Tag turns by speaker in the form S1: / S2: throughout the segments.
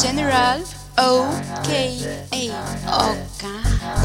S1: General OKA Oka.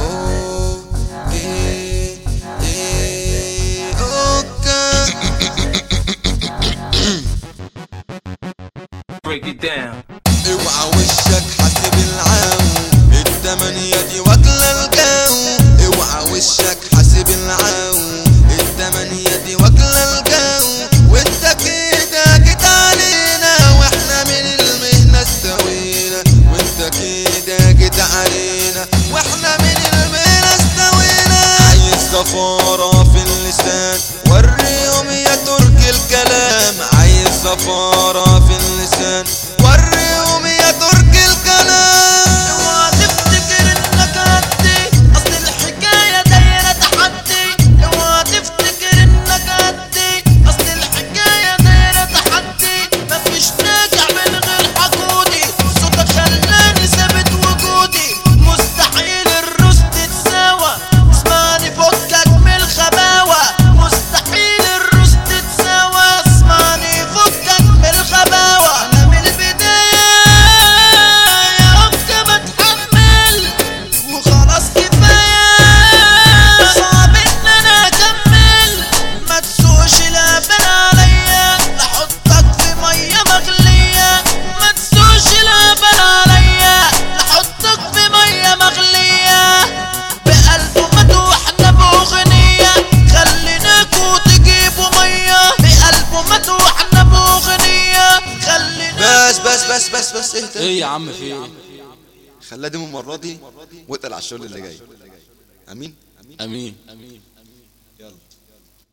S2: Break it down.
S3: اوعى وشك حاسب العاو التمانية دي واكلة الجو. اوعى وشك حاسب العاو التمانية دي واكلة الجو. وانت كده جيت علينا واحنا من المهنة استوينا. وانت كده جيت علينا واحنا من المهنة استوينا. عايز زفارة في اللسان وريهم يا ترك الكلام. عايز زفارة في اللسان وريهم يا ترك الكلام.
S4: اوعى تفتكر انك قدي اصل الحكاية دايرة تحدي. اوعى تفتكر انك قدي اصل الحكاية دايرة تحدي. مفيش ناجح من غير حقودي. صوتك خلاني ثابت وجودي. مستحيل الروس تتساوى. اسمعني فكك من الخباوة. مستحيل الروس تتساوى. اسمعني فكك من الخباوة. انا من البداية وخلاص كفاية. صعب ان انا اكمل. ما تسوقش الهبل عليا لحطك في مية مغلية. ما تسوقش الهبل عليا لحطك في مية مغلية. بقلبه مدوحنا باغنية خليناكوا تجيبوا مية. بقلبه مدوحنا باغنية خلينا.
S3: بس اهدى.
S5: ايه يا عم في ايه؟
S3: خليها دي من المرة دي واتقل على الشغل اللي جاي. امين.
S5: امين.